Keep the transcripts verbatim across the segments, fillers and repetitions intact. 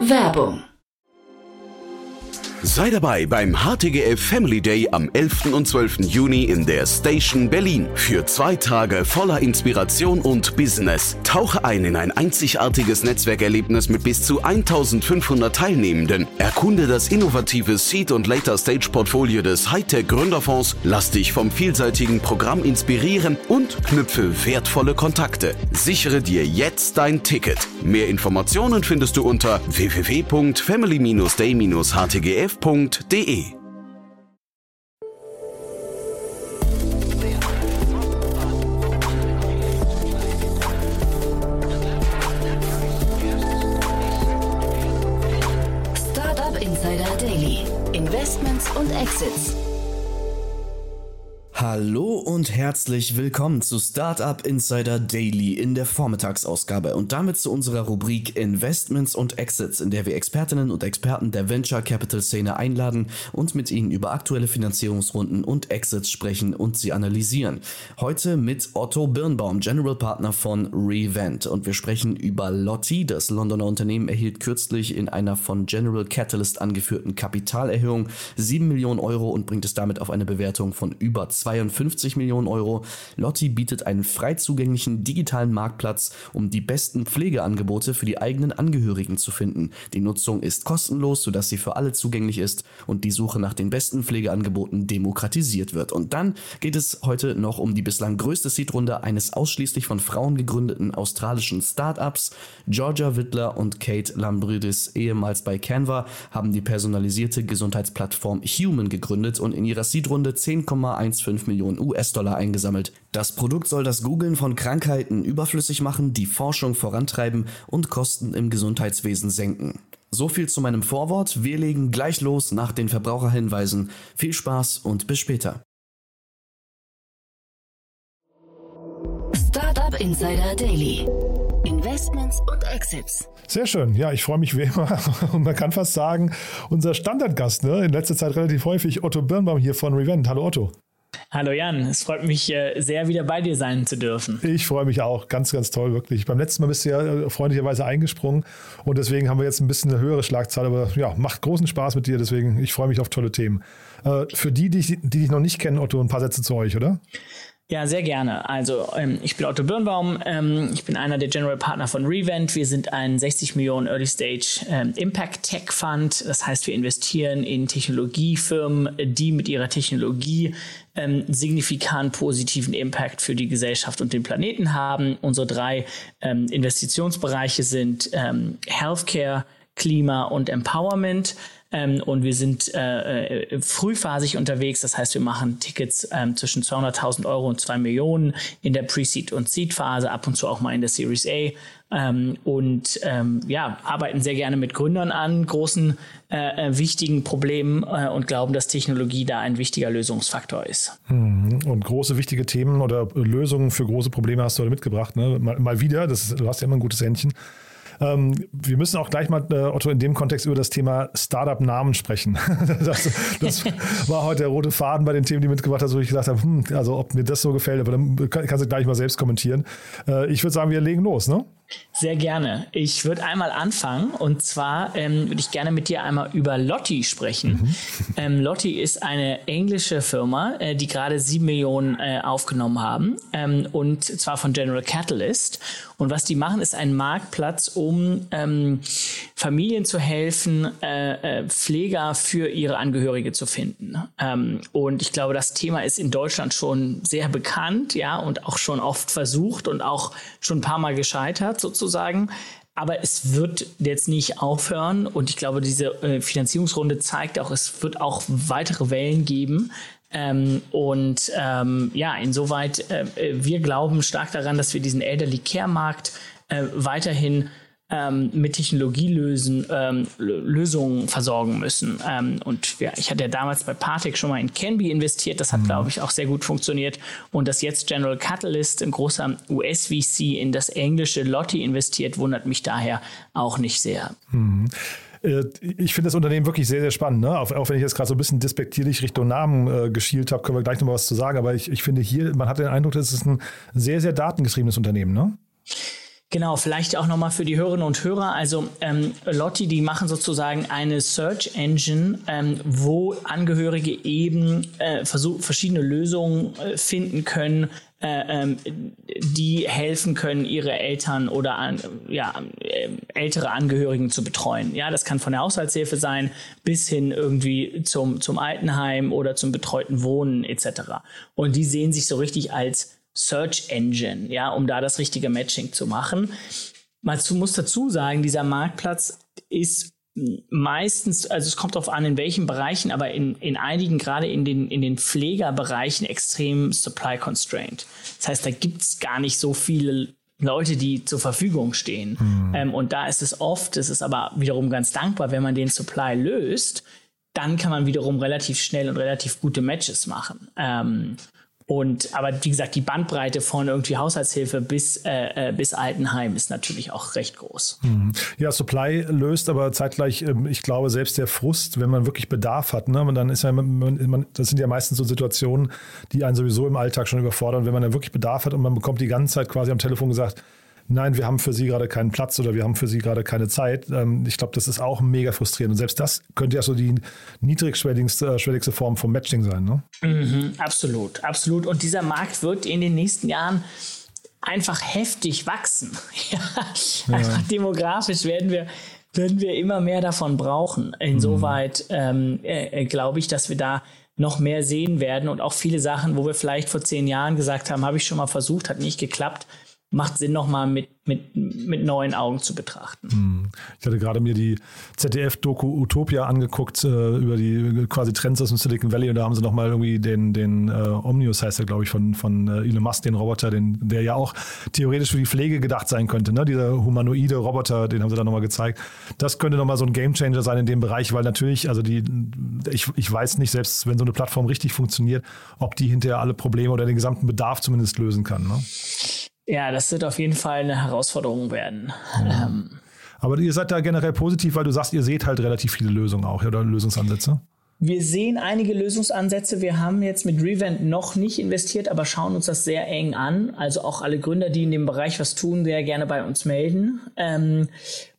Werbung. Sei dabei beim H T G F Family Day am elften und zwölften Juni in der Station Berlin. Für zwei Tage voller Inspiration und Business. Tauche ein in ein einzigartiges Netzwerkerlebnis mit bis zu eintausendfünfhundert Teilnehmenden. Erkunde das innovative Seed- und Later-Stage-Portfolio des Hightech-Gründerfonds. Lass dich vom vielseitigen Programm inspirieren und knüpfe wertvolle Kontakte. Sichere dir jetzt dein Ticket. Mehr Informationen findest du unter w w w punkt family day dash h t g f punkt d e. Startup Insider Daily. Investments und Exits. Hallo und herzlich willkommen zu Startup Insider Daily in der Vormittagsausgabe und damit zu unserer Rubrik Investments und Exits, in der wir Expertinnen und Experten der Venture Capital Szene einladen und mit ihnen über aktuelle Finanzierungsrunden und Exits sprechen und sie analysieren. Heute mit Otto Birnbaum, General Partner von Revent, und wir sprechen über Lotti. Das Londoner Unternehmen erhielt kürzlich in einer von General Catalyst angeführten Kapitalerhöhung sieben Millionen Euro und bringt es damit auf eine Bewertung von über zweiundfünfzig Millionen Euro. Lotti bietet einen frei zugänglichen digitalen Marktplatz, um die besten Pflegeangebote für die eigenen Angehörigen zu finden. Die Nutzung ist kostenlos, sodass sie für alle zugänglich ist und die Suche nach den besten Pflegeangeboten demokratisiert wird. Und dann geht es heute noch um die bislang größte Seed-Runde eines ausschließlich von Frauen gegründeten australischen Startups. Georgia Wittler und Kate Lambridis, ehemals bei Canva, haben die personalisierte Gesundheitsplattform Human gegründet und in ihrer Seed-Runde zehn Komma fünfzehn Millionen U S-Dollar eingesammelt. Das Produkt soll das Googeln von Krankheiten überflüssig machen, die Forschung vorantreiben und Kosten im Gesundheitswesen senken. So viel zu meinem Vorwort. Wir legen gleich los nach den Verbraucherhinweisen. Viel Spaß und bis später. Startup Insider Daily. Investments und Exits. Sehr schön. Ja, ich freue mich wie immer. Und man kann fast sagen, unser Standardgast, ne, in letzter Zeit relativ häufig, Otto Birnbaum hier von Revent. Hallo Otto. Hallo Jan, es freut mich äh, sehr, wieder bei dir sein zu dürfen. Ich freue mich auch. Ganz, ganz toll, wirklich. Beim letzten Mal bist du ja äh, freundlicherweise eingesprungen und deswegen haben wir jetzt ein bisschen eine höhere Schlagzahl, aber ja, macht großen Spaß mit dir, deswegen ich freue mich auf tolle Themen. Äh, für die, die, die dich noch nicht kennen, Otto, ein paar Sätze zu euch, oder? Ja, sehr gerne. Also ähm, ich bin Otto Birnbaum, ähm, ich bin einer der General Partner von Revent. Wir sind ein sechzig Millionen Early Stage ähm, Impact Tech Fund. Das heißt, wir investieren in Technologiefirmen, die mit ihrer Technologie ähm, signifikant positiven Impact für die Gesellschaft und den Planeten haben. Unsere drei ähm, Investitionsbereiche sind ähm, Healthcare, Klima und Empowerment. Ähm, und wir sind äh, äh, frühphasig unterwegs, das heißt, wir machen Tickets ähm, zwischen zweihunderttausend Euro und zwei Millionen in der Pre-Seed- und Seed-Phase, ab und zu auch mal in der Series A ähm, und ähm, ja, arbeiten sehr gerne mit Gründern an großen, äh, äh, wichtigen Problemen äh, und glauben, dass Technologie da ein wichtiger Lösungsfaktor ist. Und große, wichtige Themen oder Lösungen für große Probleme hast du heute mitgebracht, ne? Mal, mal wieder, das ist, du hast ja immer ein gutes Händchen. Ähm, wir müssen auch gleich mal, äh, Otto, in dem Kontext über das Thema Startup-Namen sprechen. das, das war heute der rote Faden bei den Themen, die mitgebracht hast, wo ich gesagt habe, hm, also ob mir das so gefällt, aber dann kann, kannst du gleich mal selbst kommentieren. Äh, ich würde sagen, wir legen los, ne? Sehr gerne. Ich würde einmal anfangen und zwar ähm, würde ich gerne mit dir einmal über Lotti sprechen. Mhm. Ähm, Lotti ist eine englische Firma, äh, die gerade sieben Millionen äh, aufgenommen haben ähm, und zwar von General Catalyst. Und was die machen, ist ein Marktplatz, um ähm, Familien zu helfen, äh, äh, Pfleger für ihre Angehörige zu finden. Ähm, und ich glaube, das Thema ist in Deutschland schon sehr bekannt, ja, und auch schon oft versucht und auch schon ein paar Mal gescheitert sozusagen. Aber es wird jetzt nicht aufhören und ich glaube, diese äh, Finanzierungsrunde zeigt auch, es wird auch weitere Wellen geben. Ähm, und ähm, ja, insoweit, äh, wir glauben stark daran, dass wir diesen Elderly Care Markt äh, weiterhin ähm, mit Technologielösen ähm, Lösungen versorgen müssen. Ähm, und ja, ich hatte ja damals bei Partec schon mal in Canby investiert. Das hat, mhm. glaube ich, auch sehr gut funktioniert. Und dass jetzt General Catalyst, ein großer U S-V C, in das englische Lotti investiert, wundert mich daher auch nicht sehr. Mhm. Ich finde das Unternehmen wirklich sehr, sehr spannend. Ne? Auch, auch wenn ich jetzt gerade so ein bisschen despektierlich Richtung Namen äh, geschielt habe, können wir gleich noch mal was zu sagen. Aber ich, ich finde hier, man hat den Eindruck, das ist ein sehr, sehr datengetriebenes Unternehmen, ne? Genau, vielleicht auch nochmal für die Hörerinnen und Hörer. Also ähm, Lotti, die machen sozusagen eine Search Engine, ähm, wo Angehörige eben äh, versuch, verschiedene Lösungen äh, finden können, äh, ähm, die helfen können, ihre Eltern oder an, ja, äh, ältere Angehörigen zu betreuen. Ja, das kann von der Haushaltshilfe sein bis hin irgendwie zum, zum Altenheim oder zum betreuten Wohnen et cetera. Und die sehen sich so richtig als Search Engine, ja, um da das richtige Matching zu machen. Man muss dazu sagen, dieser Marktplatz ist meistens, also es kommt darauf an, in welchen Bereichen, aber in, in einigen, gerade in den, in den Pflegerbereichen, extrem supply constrained. Das heißt, da gibt es gar nicht so viele Leute, die zur Verfügung stehen. Mhm. Ähm, und da ist es oft, es ist aber wiederum ganz dankbar, wenn man den Supply löst, dann kann man wiederum relativ schnell und relativ gute Matches machen. Ähm, Und aber wie gesagt, die Bandbreite von irgendwie Haushaltshilfe bis, äh, bis Altenheim ist natürlich auch recht groß. Ja, Supply löst aber zeitgleich, ich glaube, selbst der Frust, wenn man wirklich Bedarf hat. Ne? Und dann ist ja, man, das sind ja meistens so Situationen, die einen sowieso im Alltag schon überfordern. Wenn man dann wirklich Bedarf hat und man bekommt die ganze Zeit quasi am Telefon gesagt, nein, wir haben für Sie gerade keinen Platz oder wir haben für Sie gerade keine Zeit. Ich glaube, das ist auch mega frustrierend. Und selbst das könnte ja so die niedrigschwelligste schwelligste Form vom Matching sein, ne? Mhm, absolut, absolut. Und dieser Markt wird in den nächsten Jahren einfach heftig wachsen. Ja, einfach ja. Demografisch werden wir, werden wir immer mehr davon brauchen. Insoweit mhm. ähm, äh, glaube ich, dass wir da noch mehr sehen werden und auch viele Sachen, wo wir vielleicht vor zehn Jahren gesagt haben, habe ich schon mal versucht, hat nicht geklappt, macht Sinn, nochmal mit, mit, mit neuen Augen zu betrachten. Ich hatte gerade mir die Z D F-Doku Utopia angeguckt, äh, über die quasi Trends aus dem Silicon Valley, und da haben sie nochmal irgendwie den, den äh, Omnius, heißt er, glaube ich, von, von äh, Elon Musk, den Roboter, den, der ja auch theoretisch für die Pflege gedacht sein könnte, ne? Dieser humanoide Roboter, den haben sie da nochmal gezeigt. Das könnte nochmal so ein Gamechanger sein in dem Bereich, weil natürlich, also die, ich, ich weiß nicht, selbst wenn so eine Plattform richtig funktioniert, ob die hinterher alle Probleme oder den gesamten Bedarf zumindest lösen kann, ne? Ja, das wird auf jeden Fall eine Herausforderung werden. Ja. Ähm. Aber ihr seid da generell positiv, weil du sagst, ihr seht halt relativ viele Lösungen auch, oder Lösungsansätze? Wir sehen einige Lösungsansätze. Wir haben jetzt mit Revent noch nicht investiert, aber schauen uns das sehr eng an. Also auch alle Gründer, die in dem Bereich was tun, sehr gerne bei uns melden. Ähm,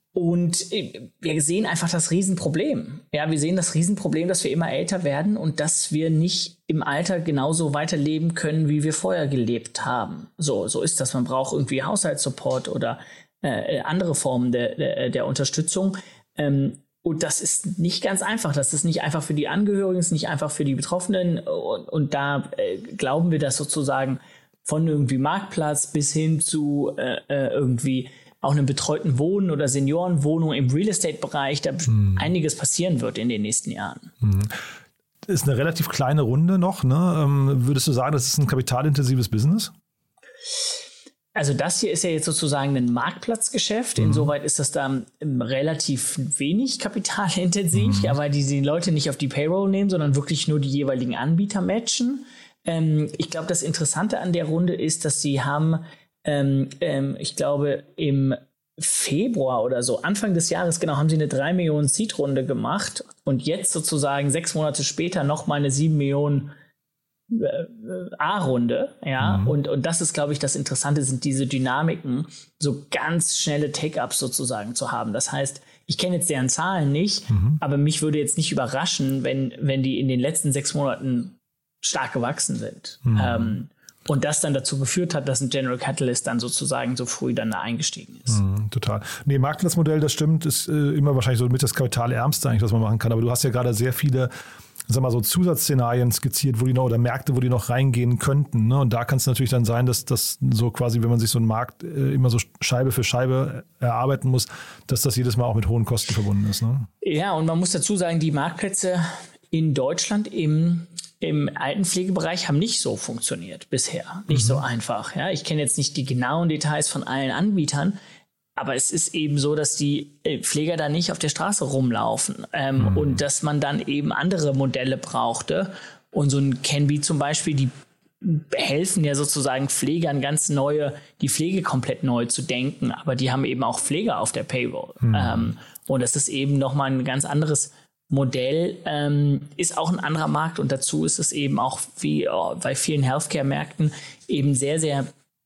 Und wir sehen einfach das Riesenproblem. Ja, wir sehen das Riesenproblem, dass wir immer älter werden und dass wir nicht im Alter genauso weiterleben können, wie wir vorher gelebt haben. So, so ist das. Man braucht irgendwie Haushaltssupport oder äh, andere Formen der, der, der Unterstützung. Ähm, und das ist nicht ganz einfach. Das ist nicht einfach für die Angehörigen, ist nicht einfach für die Betroffenen. Und, und da äh, glauben wir, dass sozusagen von irgendwie Marktplatz bis hin zu äh, irgendwie auch einem betreuten Wohnen oder Seniorenwohnung im Real-Estate-Bereich, da hm. einiges passieren wird in den nächsten Jahren. Hm. Ist eine relativ kleine Runde noch, ne? Ähm, würdest du sagen, das ist ein kapitalintensives Business? Also das hier ist ja jetzt sozusagen ein Marktplatzgeschäft. Mhm. Insoweit ist das da relativ wenig kapitalintensiv, mhm. ja, weil die, die Leute nicht auf die Payroll nehmen, sondern wirklich nur die jeweiligen Anbieter matchen. Ähm, ich glaube, das Interessante an der Runde ist, dass sie haben Ähm, ähm, ich glaube, im Februar oder so, Anfang des Jahres, genau, haben sie eine drei Millionen Seed-Runde gemacht und jetzt sozusagen sechs Monate später nochmal eine sieben Millionen äh, A-Runde. Ja? Mhm. Und, und das ist, glaube ich, das Interessante, sind diese Dynamiken, so ganz schnelle Take-Ups sozusagen zu haben. Das heißt, ich kenne jetzt deren Zahlen nicht, mhm. aber mich würde jetzt nicht überraschen, wenn, wenn die in den letzten sechs Monaten stark gewachsen sind. Mhm. Ähm, Und das dann dazu geführt hat, dass ein General Catalyst dann sozusagen so früh dann da eingestiegen ist. Mm, total. Nee, Marktplatzmodell, das stimmt, ist äh, immer wahrscheinlich so mit das Kapitalärmste eigentlich, was man machen kann. Aber du hast ja gerade sehr viele, sag mal so Zusatzszenarien skizziert, wo die noch, oder Märkte, wo die noch reingehen könnten. Ne? Und da kann es natürlich dann sein, dass das so quasi, wenn man sich so einen Markt äh, immer so Scheibe für Scheibe erarbeiten muss, dass das jedes Mal auch mit hohen Kosten verbunden ist. Ne? Ja, und man muss dazu sagen, die Marktplätze in Deutschland im Im Altenpflegebereich haben nicht so funktioniert bisher, nicht mhm. so einfach. Ja, ich kenne jetzt nicht die genauen Details von allen Anbietern, aber es ist eben so, dass die Pfleger da nicht auf der Straße rumlaufen ähm, mhm. und dass man dann eben andere Modelle brauchte. Und so ein Canby zum Beispiel, die helfen ja sozusagen Pflegern ganz neue, die Pflege komplett neu zu denken, aber die haben eben auch Pfleger auf der Payroll. Mhm. Ähm, und das ist eben nochmal ein ganz anderes Modell, ähm, ist auch ein anderer Markt und dazu ist es eben auch wie oh, bei vielen Healthcare-Märkten eben sehr, sehr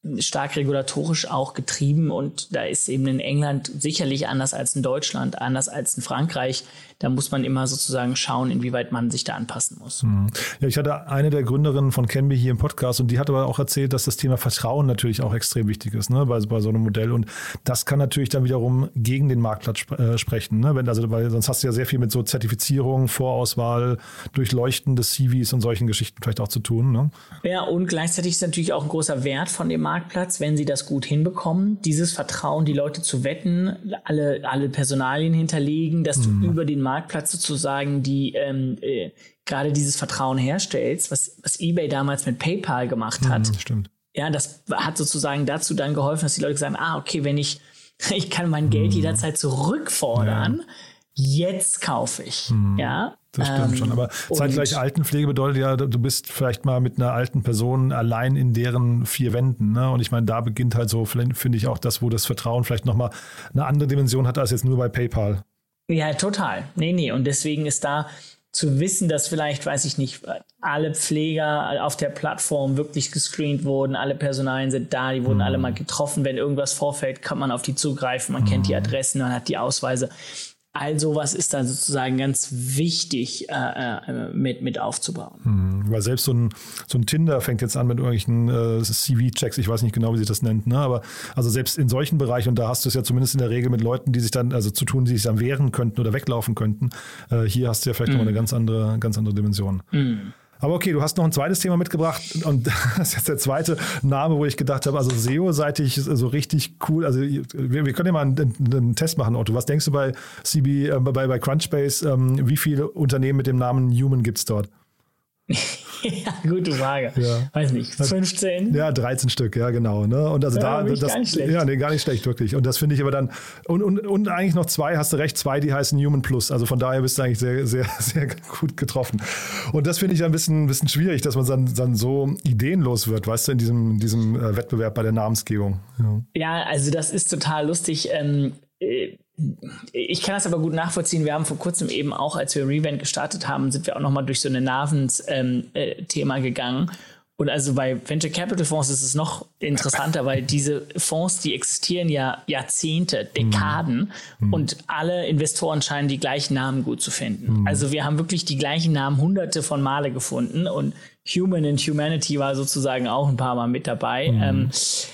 stark regulatorisch auch getrieben und da ist eben in England sicherlich anders als in Deutschland, anders als in Frankreich. Da muss man immer sozusagen schauen, inwieweit man sich da anpassen muss. Ja, ich hatte eine der Gründerinnen von Cambly hier im Podcast und die hat aber auch erzählt, dass das Thema Vertrauen natürlich auch extrem wichtig ist, ne, bei, bei so einem Modell und das kann natürlich dann wiederum gegen den Marktplatz sp- äh, sprechen, ne, wenn, also weil sonst hast du ja sehr viel mit so Zertifizierung, Vorauswahl, Durchleuchten des C Vs und solchen Geschichten vielleicht auch zu tun. Ne? Ja, und gleichzeitig ist natürlich auch ein großer Wert von dem Marktplatz, wenn sie das gut hinbekommen, dieses Vertrauen, die Leute zu wetten, alle, alle Personalien hinterlegen, dass mhm. du über den Marktplatz sozusagen die ähm, äh, gerade dieses Vertrauen herstellst, was, was eBay damals mit PayPal gemacht hat. Mhm, stimmt. Ja, das hat sozusagen dazu dann geholfen, dass die Leute sagen, ah, okay, wenn ich, ich kann mein Geld mhm. jederzeit zurückfordern, ja. jetzt kaufe ich. Mhm. Ja. Das stimmt ähm, schon, aber zeitgleich Altenpflege bedeutet ja, du bist vielleicht mal mit einer alten Person allein in deren vier Wänden. Ne? Und ich meine, da beginnt halt so, finde ich auch das, wo das Vertrauen vielleicht nochmal eine andere Dimension hat als jetzt nur bei PayPal. Ja, total. Nee, nee. Und deswegen ist da zu wissen, dass vielleicht, weiß ich nicht, alle Pfleger auf der Plattform wirklich gescreent wurden, alle Personalien sind da, die wurden mhm. alle mal getroffen. Wenn irgendwas vorfällt, kann man auf die zugreifen, man mhm. kennt die Adressen, man hat die Ausweise. All sowas ist da sozusagen ganz wichtig äh, mit, mit aufzubauen. Hm, weil selbst so ein, so ein Tinder fängt jetzt an mit irgendwelchen äh, C V-Checks, ich weiß nicht genau, wie sich das nennt, ne? Aber also selbst in solchen Bereichen, und da hast du es ja zumindest in der Regel mit Leuten, die sich dann, also zu tun, die sich dann wehren könnten oder weglaufen könnten. Äh, hier hast du ja vielleicht mhm. noch eine ganz andere, ganz andere Dimension. Mhm. Aber okay, du hast noch ein zweites Thema mitgebracht und das ist jetzt der zweite Name, wo ich gedacht habe, also S E O-seitig so richtig cool. Also wir, wir können ja mal einen, einen Test machen, Otto. Was denkst du bei C B, äh, bei, bei Crunchbase, ähm, wie viele Unternehmen mit dem Namen Human gibt es dort? Ja, gute Frage. Ja. Weiß nicht, fünfzehn? Ja, dreizehn Stück, ja genau. Ne? Und also ja, da, das, gar nicht schlecht. Ja, nee, gar nicht schlecht, wirklich. Und das finde ich aber dann, und, und, und eigentlich noch zwei, hast du recht, zwei, die heißen Human Plus. Also von daher bist du eigentlich sehr, sehr, sehr gut getroffen. Und das finde ich ein bisschen, ein bisschen schwierig, dass man dann, dann so ideenlos wird, weißt du, in diesem, in diesem Wettbewerb bei der Namensgebung. Ja, ja, also das ist total lustig. Ähm, Ich kann das aber gut nachvollziehen. Wir haben vor kurzem eben auch, als wir Revent gestartet haben, sind wir auch nochmal durch so eine Namens-Thema ähm, äh, gegangen. Und also bei Venture Capital Fonds ist es noch interessanter, weil diese Fonds, die existieren ja Jahrzehnte, Dekaden mhm. und alle Investoren scheinen die gleichen Namen gut zu finden. Mhm. Also wir haben wirklich die gleichen Namen hunderte von Male gefunden und Human and Humanity war sozusagen auch ein paar Mal mit dabei. Mhm. Ähm,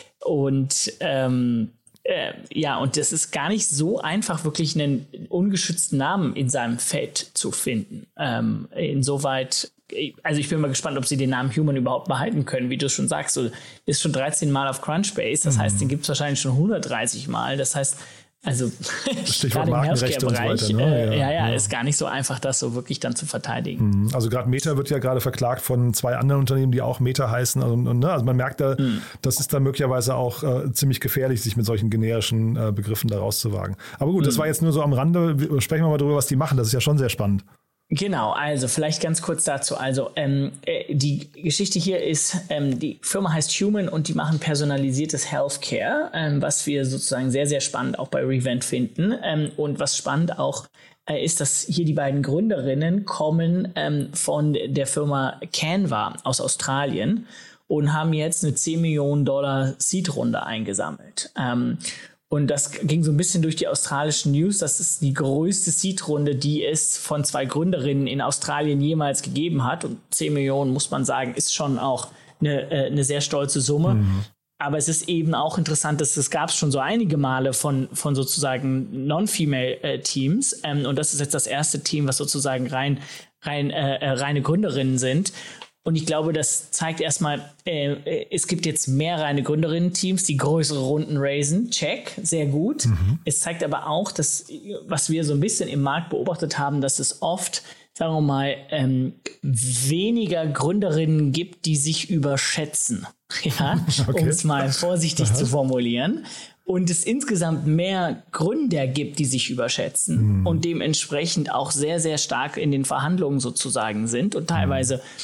und ähm, Äh, ja, und das ist gar nicht so einfach, wirklich einen ungeschützten Namen in seinem Feld zu finden. Ähm, insoweit, also ich bin mal gespannt, ob sie den Namen Human überhaupt behalten können. Wie du schon sagst, du bist schon dreizehn Mal auf Crunchbase, das mhm. heißt, den gibt es wahrscheinlich schon hundertdreißig Mal. Das heißt, also gerade im Healthcare-Bereich, so ne? äh, ja, ja, ja, ist gar nicht so einfach, das so wirklich dann zu verteidigen. Also gerade Meta wird ja gerade verklagt von zwei anderen Unternehmen, die auch Meta heißen. Und, und, ne? Also man merkt da, mhm. das ist dann möglicherweise auch äh, ziemlich gefährlich, sich mit solchen generischen äh, Begriffen da rauszuwagen. Aber gut, mhm. das war jetzt nur so am Rande. Sprechen wir mal darüber, was die machen. Das ist ja schon sehr spannend. Genau, also vielleicht ganz kurz dazu. Also ähm, äh, die Geschichte hier ist, ähm, die Firma heißt Human und die machen personalisiertes Healthcare, ähm, was wir sozusagen sehr, sehr spannend auch bei Revent finden. Ähm, und was spannend auch äh, ist, dass hier die beiden Gründerinnen kommen ähm, von der Firma Canva aus Australien und haben jetzt eine zehn Millionen Dollar Seed-Runde eingesammelt. Ähm, Und das ging so ein bisschen durch die australischen News. Das ist die größte Seed-Runde, die es von zwei Gründerinnen in Australien jemals gegeben hat. Und zehn Millionen, muss man sagen, ist schon auch eine, äh, eine sehr stolze Summe. Mhm. Aber es ist eben auch interessant, dass es gab es schon so einige Male von, von sozusagen Non-Female-Teams. Ähm, und das ist jetzt das erste Team, was sozusagen rein, rein äh, reine Gründerinnen sind. Und ich glaube, das zeigt erstmal, äh, es gibt jetzt mehr reine Gründerinnen-Teams, die größere Runden raisen. Check, sehr gut. Mhm. Es zeigt aber auch, dass, was wir so ein bisschen im Markt beobachtet haben, dass es oft, sagen wir mal, ähm, weniger Gründerinnen gibt, die sich überschätzen. Ja? Okay. Um es mal vorsichtig zu formulieren. Und es insgesamt mehr Gründer gibt, die sich überschätzen mhm. und dementsprechend auch sehr, sehr stark in den Verhandlungen sozusagen sind und teilweise mhm.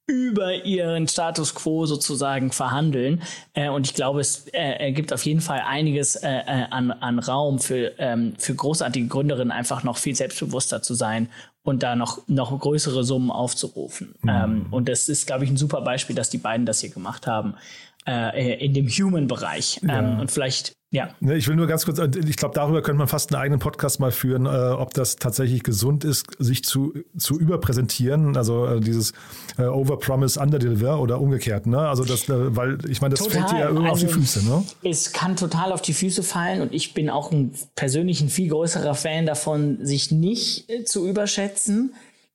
über ihren Status quo sozusagen verhandeln. Äh, und ich glaube, es äh, gibt auf jeden Fall einiges äh, an, an Raum für, ähm, für großartige Gründerinnen, einfach noch viel selbstbewusster zu sein und da noch, noch größere Summen aufzurufen. Mhm. Ähm, und das ist, glaube ich, ein super Beispiel, dass die beiden das hier gemacht haben äh, in dem Human-Bereich. Ja. Ähm, und vielleicht Ja. Ich will nur ganz kurz, ich glaube, darüber könnte man fast einen eigenen Podcast mal führen, äh, ob das tatsächlich gesund ist, sich zu, zu überpräsentieren, also äh, dieses äh, Overpromise, Underdeliver oder umgekehrt, ne? Also das, äh, weil ich meine, das total. Fällt dir ja immer also, auf die Füße, ne? Es kann total auf die Füße fallen und ich bin auch ein persönlich ein viel größerer Fan davon, sich nicht äh, zu überschätzen,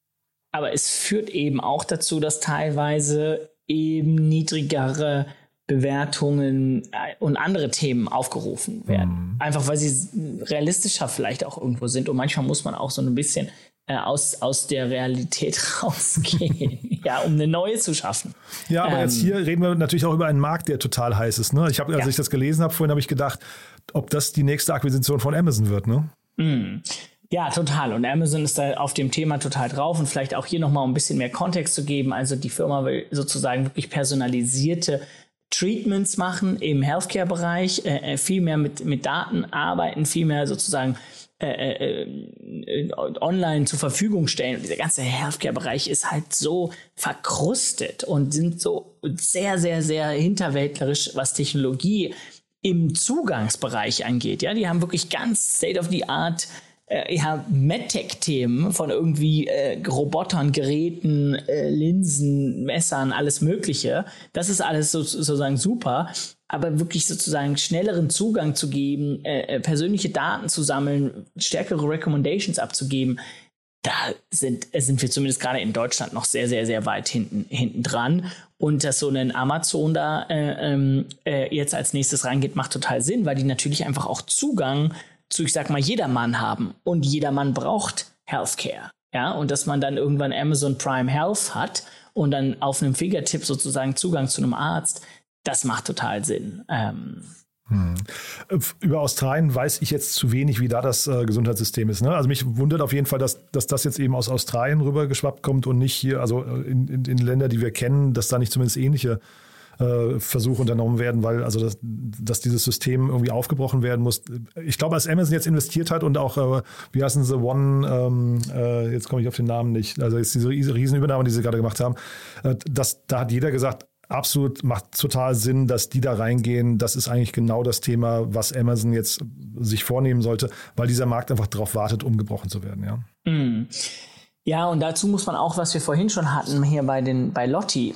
aber es führt eben auch dazu, dass teilweise eben niedrigere Bewertungen und andere Themen aufgerufen werden. Mhm. Einfach weil sie realistischer vielleicht auch irgendwo sind. Und manchmal muss man auch so ein bisschen äh, aus, aus der Realität rausgehen, ja, um eine neue zu schaffen. Ja, aber ähm, jetzt hier reden wir natürlich auch über einen Markt, der total heiß ist. Ne? Ich habe, als ja. ich das gelesen habe, vorhin habe ich gedacht, ob das die nächste Akquisition von Amazon wird, ne? Mhm. Ja, total. Und Amazon ist da auf dem Thema total drauf. Und vielleicht auch hier nochmal, um ein bisschen mehr Kontext zu geben. Also die Firma will sozusagen wirklich personalisierte Treatments machen im Healthcare-Bereich, äh, viel mehr mit, mit Daten arbeiten, viel mehr sozusagen äh, äh, online zur Verfügung stellen. Und dieser ganze Healthcare-Bereich ist halt so verkrustet und sind so sehr, sehr, sehr hinterwäldlerisch, was Technologie im Zugangsbereich angeht. Ja, die haben wirklich ganz State-of-the-Art Äh, ja, MedTech-Themen von irgendwie äh, Robotern, Geräten, äh, Linsen, Messern, alles Mögliche. Das ist alles so, sozusagen super. Aber wirklich sozusagen schnelleren Zugang zu geben, äh, persönliche Daten zu sammeln, stärkere Recommendations abzugeben, da sind, sind wir zumindest gerade in Deutschland noch sehr, sehr, sehr weit hinten, hinten dran. Und dass so ein Amazon da äh, äh, jetzt als nächstes reingeht, macht total Sinn, weil die natürlich einfach auch Zugang zu, ich sag mal, jedermann haben. Und jedermann braucht Healthcare. Ja, und dass man dann irgendwann Amazon Prime Health hat und dann auf einem Fingertipp sozusagen Zugang zu einem Arzt, das macht total Sinn. Ähm, hm. Über Australien weiß ich jetzt zu wenig, wie da das äh, Gesundheitssystem ist. Ne? Also mich wundert auf jeden Fall, dass, dass das jetzt eben aus Australien rübergeschwappt kommt und nicht hier, also in, in, in Länder, die wir kennen, dass da nicht zumindest ähnliche Versuche unternommen werden, weil also das, dass dieses System irgendwie aufgebrochen werden muss. Ich glaube, als Amazon jetzt investiert hat und auch, äh, wie heißen sie, One, ähm, äh, jetzt komme ich auf den Namen nicht, also jetzt diese Riesenübernahme, die sie gerade gemacht haben, äh, das, da hat jeder gesagt, absolut macht total Sinn, dass die da reingehen. Das ist eigentlich genau das Thema, was Amazon jetzt sich vornehmen sollte, weil dieser Markt einfach darauf wartet, umgebrochen zu werden. Ja. Mm. Ja, und dazu muss man auch, was wir vorhin schon hatten, hier bei den bei Lotti,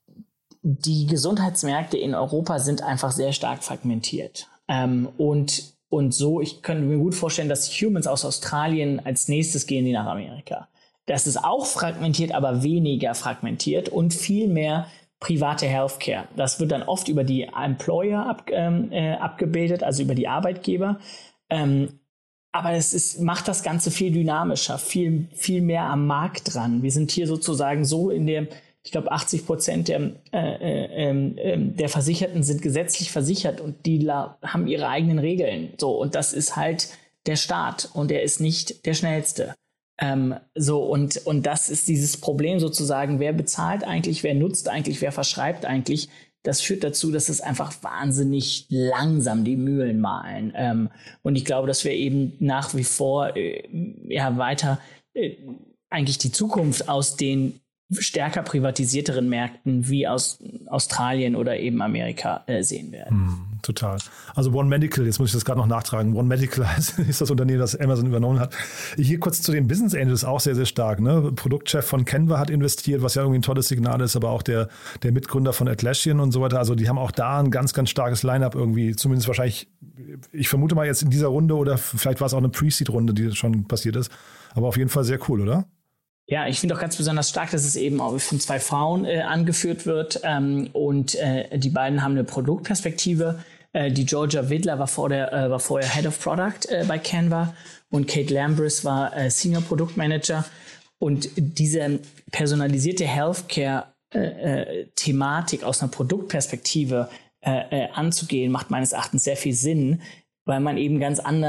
die Gesundheitsmärkte in Europa sind einfach sehr stark fragmentiert. Ähm, und, und so, ich könnte mir gut vorstellen, dass Humans aus Australien als nächstes gehen die nach Amerika. Das ist auch fragmentiert, aber weniger fragmentiert und viel mehr private Healthcare. Das wird dann oft über die Employer ab, ähm, äh, abgebildet, also über die Arbeitgeber. Ähm, aber es ist, macht das Ganze viel dynamischer, viel, viel mehr am Markt dran. Wir sind hier sozusagen so in der Ich glaube, achtzig Prozent der, äh, äh, der Versicherten sind gesetzlich versichert und die la- haben ihre eigenen Regeln. So, und das ist halt der Staat und der ist nicht der Schnellste. Ähm, so, und, und das ist dieses Problem sozusagen, wer bezahlt eigentlich, wer nutzt eigentlich, wer verschreibt eigentlich. Das führt dazu, dass es einfach wahnsinnig langsam die Mühlen mahlen. Ähm, und ich glaube, dass wir eben nach wie vor äh, ja, weiter äh, eigentlich die Zukunft aus den stärker privatisierteren Märkten wie aus Australien oder eben Amerika äh, sehen werden. Mm, total. Also One Medical, jetzt muss ich das gerade noch nachtragen. One Medical heißt, ist das Unternehmen, das Amazon übernommen hat. Hier kurz zu den Business Angels auch sehr, sehr stark. Ne? Produktchef von Canva hat investiert, was ja irgendwie ein tolles Signal ist, aber auch der, der Mitgründer von Atlassian und so weiter. Also die haben auch da ein ganz, ganz starkes Line-Up irgendwie, zumindest wahrscheinlich, ich vermute mal jetzt in dieser Runde oder vielleicht war es auch eine Pre-Seed-Runde, die schon passiert ist. Aber auf jeden Fall sehr cool, oder? Ja, ich finde auch ganz besonders stark, dass es eben auch von zwei Frauen äh, angeführt wird ähm, und äh, die beiden haben eine Produktperspektive. Äh, die Georgia Widler war, vor der, äh, war vorher Head of Product äh, bei Canva und Kate Lambris war äh, Senior Produktmanager. Und diese personalisierte Healthcare-Thematik äh, aus einer Produktperspektive äh, äh, anzugehen, macht meines Erachtens sehr viel Sinn, weil man eben ganz anders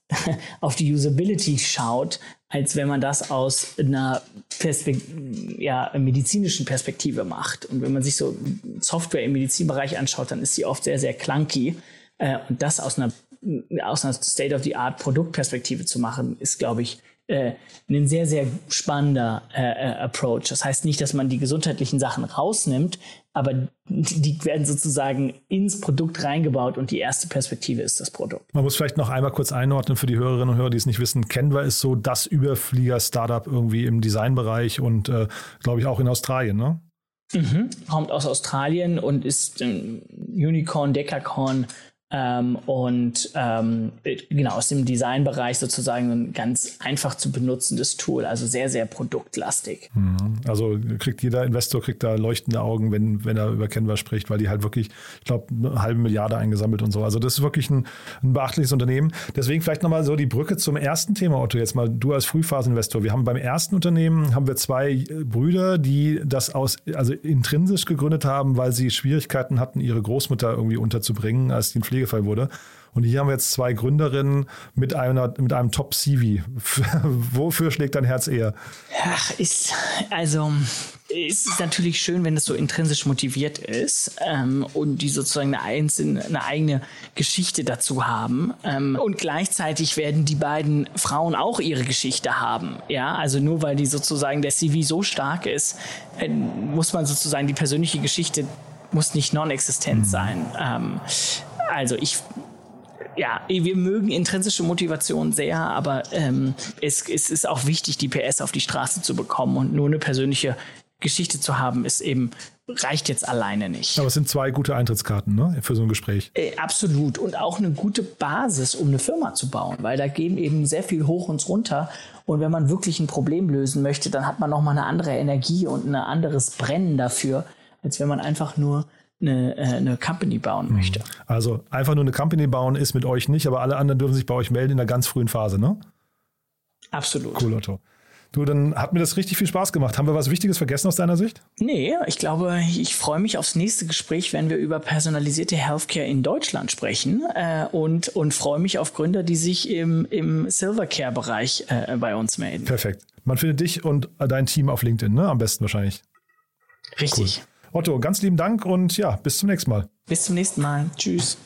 auf die Usability schaut, als wenn man das aus einer Perspekt- ja, medizinischen Perspektive macht. Und wenn man sich so Software im Medizinbereich anschaut, dann ist sie oft sehr, sehr clunky. Äh, und das aus einer, aus einer State-of-the-Art-Produktperspektive zu machen, ist, glaube ich, äh, ein sehr, sehr spannender äh, Approach. Das heißt nicht, dass man die gesundheitlichen Sachen rausnimmt, aber die werden sozusagen ins Produkt reingebaut und die erste Perspektive ist das Produkt. Man muss vielleicht noch einmal kurz einordnen für die Hörerinnen und Hörer, die es nicht wissen. Canva ist so das Überflieger-Startup irgendwie im Designbereich und äh, glaube ich auch in Australien, ne? Mhm. Kommt aus Australien und ist ein Unicorn, Decacorn ähm, und ähm, genau aus dem Designbereich sozusagen ein ganz einfach zu benutzendes Tool, also sehr, sehr produktlastig. Also kriegt jeder Investor kriegt da leuchtende Augen, wenn, wenn er über Canva spricht, weil die halt wirklich, ich glaube, eine halbe Milliarde eingesammelt und so. Also das ist wirklich ein, ein beachtliches Unternehmen. Deswegen vielleicht nochmal so die Brücke zum ersten Thema, Otto, jetzt mal du als Frühphaseninvestor. Wir haben beim ersten Unternehmen haben wir zwei Brüder, die das aus, also intrinsisch gegründet haben, weil sie Schwierigkeiten hatten, ihre Großmutter irgendwie unterzubringen, als die ein Pflegefall wurde. Und hier haben wir jetzt zwei Gründerinnen mit einer mit einem Top-C V. Wofür schlägt dein Herz eher? Ach, ist, also es ist natürlich schön, wenn es so intrinsisch motiviert ist ähm, und die sozusagen eine, einzelne, eine eigene Geschichte dazu haben. Ähm, und gleichzeitig werden die beiden Frauen auch ihre Geschichte haben. Ja, also nur weil die sozusagen der C V so stark ist, äh, muss man sozusagen die persönliche Geschichte muss nicht non-existent mhm. sein. Ähm, also ich Ja, wir mögen intrinsische Motivation sehr, aber ähm, es, es ist auch wichtig, die P S auf die Straße zu bekommen und nur eine persönliche Geschichte zu haben, ist eben, reicht jetzt alleine nicht. Aber es sind zwei gute Eintrittskarten, ne, für so ein Gespräch. Äh, absolut. Und auch eine gute Basis, um eine Firma zu bauen, weil da gehen eben sehr viel hoch und runter. Und wenn man wirklich ein Problem lösen möchte, dann hat man nochmal eine andere Energie und ein anderes Brennen dafür, als wenn man einfach nur Eine, eine Company bauen möchte. Also einfach nur eine Company bauen ist mit euch nicht, aber alle anderen dürfen sich bei euch melden in der ganz frühen Phase, ne? Absolut. Cool, Otto. Du, dann hat mir das richtig viel Spaß gemacht. Haben wir was Wichtiges vergessen aus deiner Sicht? Nee, ich glaube, ich freue mich aufs nächste Gespräch, wenn wir über personalisierte Healthcare in Deutschland sprechen äh, und, und freue mich auf Gründer, die sich im, im Silvercare-Bereich äh, bei uns melden. Perfekt. Man findet dich und dein Team auf LinkedIn, ne? Am besten wahrscheinlich. Richtig. Cool. Otto, ganz lieben Dank und ja, bis zum nächsten Mal. Bis zum nächsten Mal. Tschüss.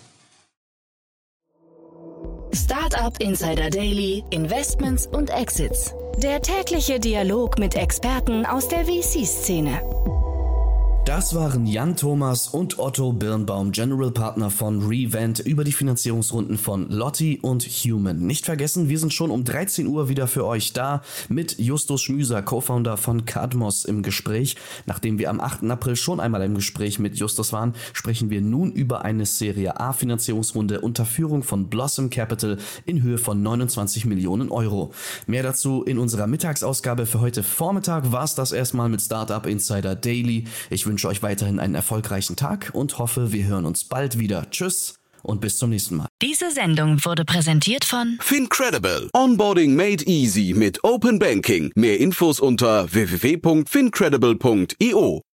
Startup Insider Daily, Investments und Exits. Der tägliche Dialog mit Experten aus der V C-Szene. Das waren Jan Thomas und Otto Birnbaum, General Partner von Revent, über die Finanzierungsrunden von Lotti und Human. Nicht vergessen, wir sind schon um dreizehn Uhr wieder für euch da mit Justus Schmüser, Co-Founder von Cadmos, im Gespräch. Nachdem wir am achten April schon einmal im Gespräch mit Justus waren, sprechen wir nun über eine Serie A Finanzierungsrunde unter Führung von Blossom Capital in Höhe von neunundzwanzig Millionen Euro. Mehr dazu in unserer Mittagsausgabe. Für heute Vormittag war es das erstmal mit Startup Insider Daily. Ich wünsche euch weiterhin einen erfolgreichen Tag und hoffe, wir hören uns bald wieder. Tschüss und bis zum nächsten Mal. Diese Sendung wurde präsentiert von FinCredible. Onboarding made easy mit Open Banking. Mehr Infos unter w w w punkt fincredible punkt i o.